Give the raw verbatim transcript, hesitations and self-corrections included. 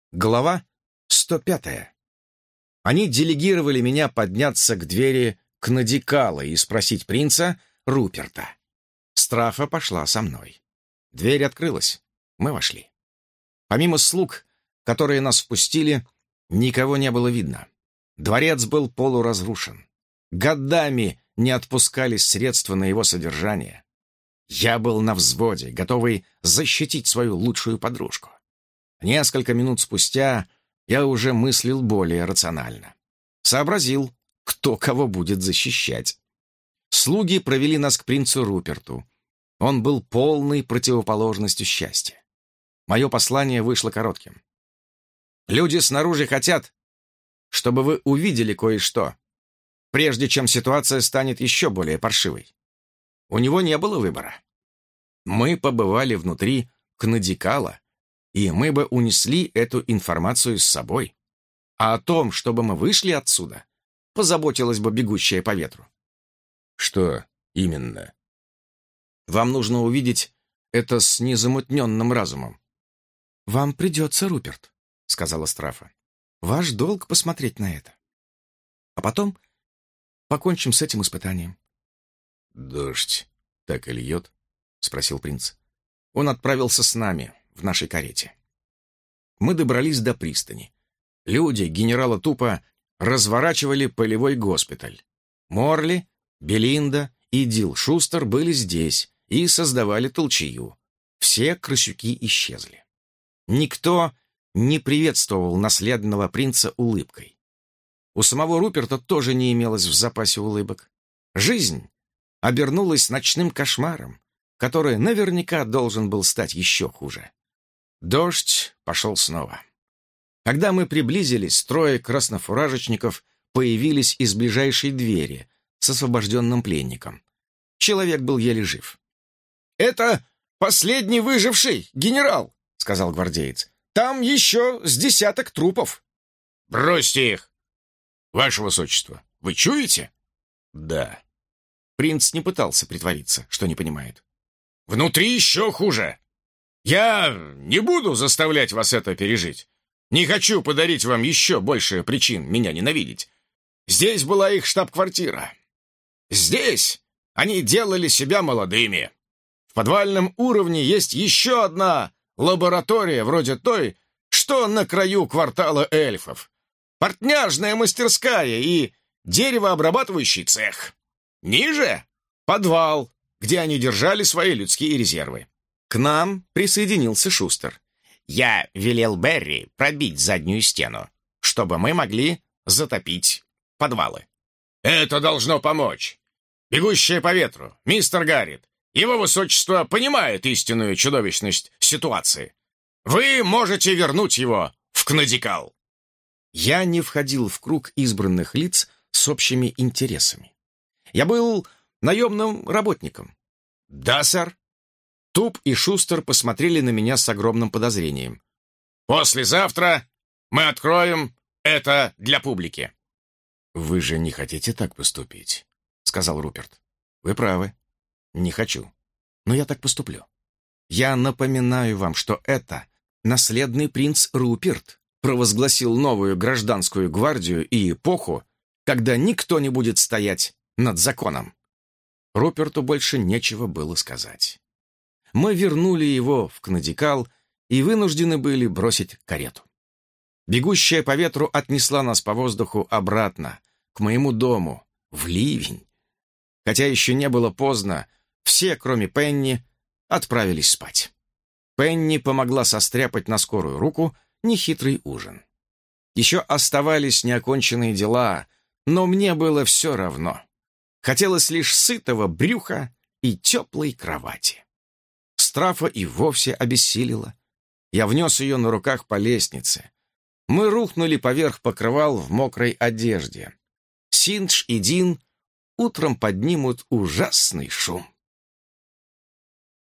Глава сто пятая. Они делегировали меня подняться к двери Кнадикала и спросить принца Руперта. Страфа пошла со мной. Дверь открылась. Мы вошли. Помимо слуг, которые нас впустили, никого не было видно. Дворец был полуразрушен. Годами не отпускались средства на его содержание. Я был на взводе, готовый защитить свою лучшую подружку. Несколько минут спустя я уже мыслил более рационально. Сообразил, кто кого будет защищать. Слуги провели нас к принцу Руперту. Он был полной противоположностью счастья. Мое послание вышло коротким. «Люди снаружи хотят, чтобы вы увидели кое-что, прежде чем ситуация станет еще более паршивой». У него не было выбора. Мы побывали внутри Кнадикала, и мы бы унесли эту информацию с собой. А о том, чтобы мы вышли отсюда, позаботилась бы бегущая по ветру. Что именно? Вам нужно увидеть это с незамутненным разумом. «Вам придется, Руперт», — сказала Страфа. «Ваш долг посмотреть на это. А потом покончим с этим испытанием». «Дождь так и льет?» — спросил принц. Он отправился с нами в нашей карете. Мы добрались до пристани. Люди генерала Тупа разворачивали полевой госпиталь. Морли, Белинда и Дил Шустер были здесь и создавали толчею. Все крысюки исчезли. Никто не приветствовал наследного принца улыбкой. У самого Руперта тоже не имелось в запасе улыбок. Жизнь обернулась ночным кошмаром, который наверняка должен был стать еще хуже. Дождь пошел снова. Когда мы приблизились, трое краснофуражечников появились из ближайшей двери с освобожденным пленником. Человек был еле жив. «Это последний выживший, генерал!» — сказал гвардеец. «Там еще с десяток трупов». «Бросьте их! Ваше высочество, вы чуете?» «Да». Принц не пытался притвориться, что не понимает. «Внутри еще хуже. Я не буду заставлять вас это пережить. Не хочу подарить вам еще больше причин меня ненавидеть. Здесь была их штаб-квартира. Здесь они делали себя молодыми. В подвальном уровне есть еще одна лаборатория, вроде той, что на краю квартала эльфов. Портняжная мастерская и деревообрабатывающий цех. Ниже — подвал, где они держали свои людские резервы. К нам присоединился Шустер. Я велел Берри пробить заднюю стену, чтобы мы могли затопить подвалы. Это должно помочь. Бегущая по ветру, мистер Гаррит, его высочество понимает истинную чудовищность ситуации. Вы можете вернуть его в Кнадикал. Я не входил в круг избранных лиц с общими интересами. Я был наемным работником. Да, сэр. Туп и Шустер посмотрели на меня с огромным подозрением. «Послезавтра мы откроем это для публики». «Вы же не хотите так поступить», — сказал Руперт. «Вы правы. Не хочу. Но я так поступлю. Я напоминаю вам, что это наследный принц Руперт провозгласил новую гражданскую гвардию и эпоху, когда никто не будет стоять над законом». Руперту больше нечего было сказать. Мы вернули его в Кнадикал и вынуждены были бросить карету. Бегущая по ветру отнесла нас по воздуху обратно, к моему дому, в ливень. Хотя еще не было поздно, все, кроме Пенни, отправились спать. Пенни помогла состряпать на скорую руку нехитрый ужин. Еще оставались неоконченные дела, но мне было все равно. Хотелось лишь сытого брюха и теплой кровати. Страфа и вовсе обессилила. Я внес ее на руках по лестнице. Мы рухнули поверх покрывал в мокрой одежде. Синдж и Дин утром поднимут ужасный шум.